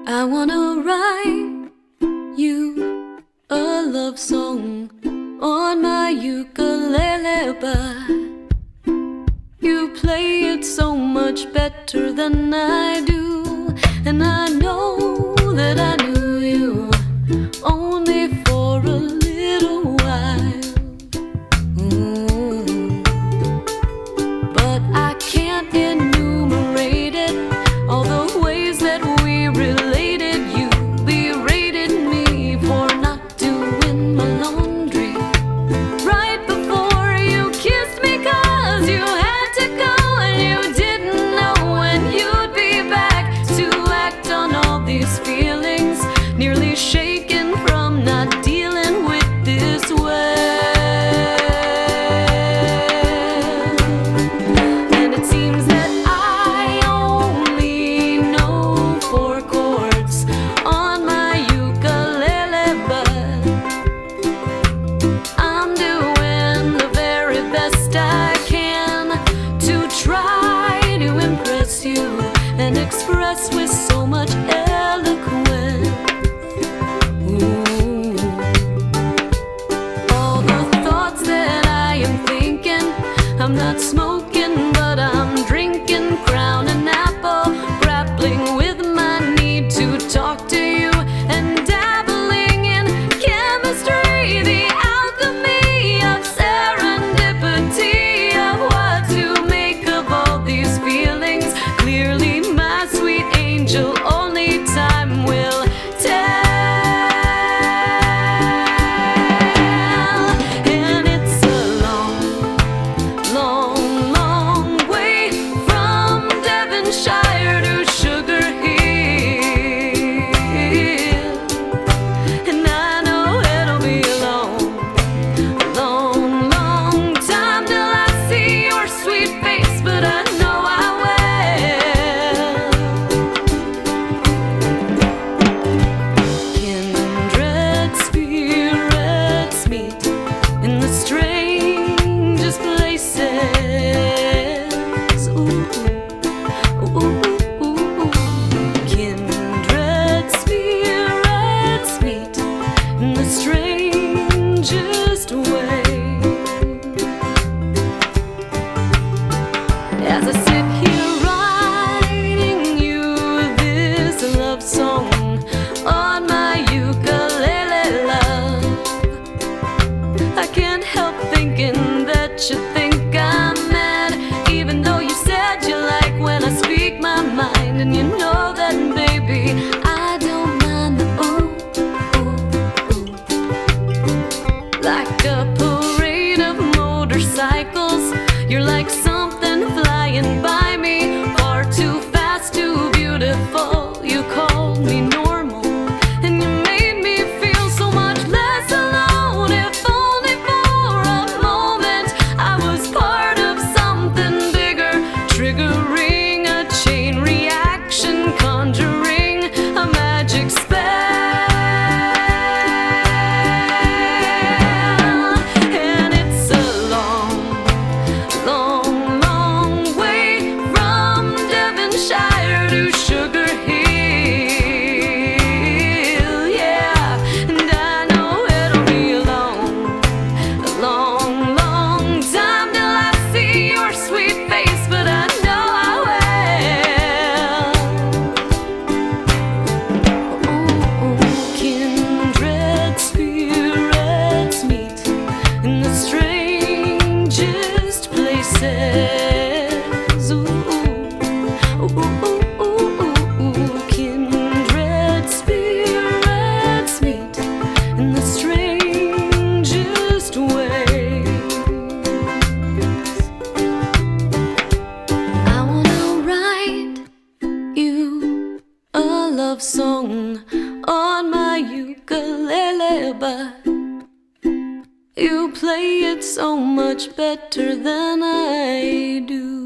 I wanna write you a love song on my ukulele, but you play it so much better than I do. And I know that I knew you only for a little while. But I can't enumerate it, all the ways that we related. You berated me for not doing my laundry right before you kissed me, 'cause you had to go and you didn't know when you'd be back to act on all these feelings, nearly shaken from not dealing with this well. And it seems that I only know 4 chords on my ukulele, but I'm doing the very best I can to try to impress you and express with so much eloquence. All the thoughts that I am thinking, I'm not smoking, but I'm drinking Crown and Apple, grappling with my need to talk to you and dabbling in chemistry, the alchemy of serendipity, of what to make of all these feelings. Clearly, my sweet angel, only time will tell. And it's a long, long, long way from Devonshire to Sugar Hill. And I know it'll be a long, long, long time till I see your sweet face, but I know I will. Kindred spirits meet in the strangest places. Ooh, ooh, ooh. Kindred spirits meet in the strangest way. As I sit here writing you this love song on my ukulele, love, I can't help thinking that you think I'm mad, even though you said you like when I speak my mind. And you know that, baby, I don't mind the ooh, ooh, ooh. Like a parade of motorcycles, you're like something flying by me, far too fast, too beautiful. You called me normal, and you made me feel so much less alone. If only for a moment I was part of something bigger, triggering a chain reaction, conjuring a magic spell. And it's a long, long, long way from Devonshire to Sugar Hill, yeah. And I know it'll be a long, long, long time till I see your sweet face, but I know I will. Ooh, kindred spirits meet in the strangest places. Ooh, ooh, ooh, ooh, ooh. Kindred spirits meet in the strangest ways. I wanna write you a love song on my ukulele, but you play it so much better than I do.